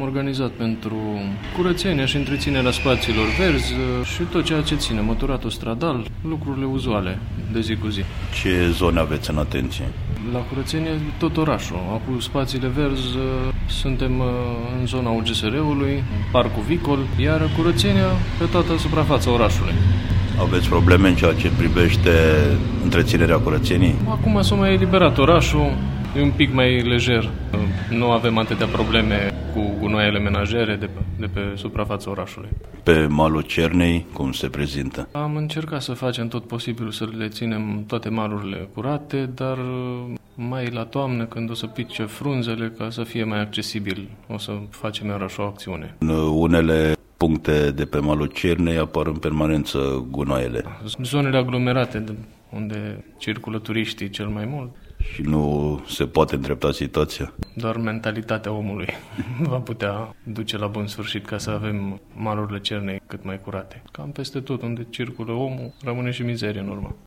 organizat pentru curățenia și întreținerea spațiilor verzi și tot ceea ce ține, măturatul stradal, lucrurile uzuale de zi cu zi. Ce zone aveți în atenție? La curățenie tot orașul. Acum spațiile verzi suntem în zona UGSR-ului, Parcul Vicol, iar curățenia pe toată suprafața orașului. Aveți probleme în ceea ce privește întreținerea curățenii? Acum s-a mai eliberat orașul, e un pic mai lejer. Nu avem atâtea probleme cu gunoaiele menajere de pe suprafața orașului. Pe malul Cernei, cum se prezintă? Am încercat să facem tot posibilul să le ținem toate malurile curate, dar mai la toamnă, când o să pice frunzele, ca să fie mai accesibil, o să facem iarăși o acțiune. În unele puncte de pe malul Cernei apar în permanență gunoaiele. Zonele aglomerate, unde circulă turiștii cel mai mult. Și nu se poate îndrepta situația? Doar mentalitatea omului va putea duce la bun sfârșit ca să avem malurile Cernei cât mai curate. Cam peste tot unde circulă omul, rămâne și mizerie în urmă.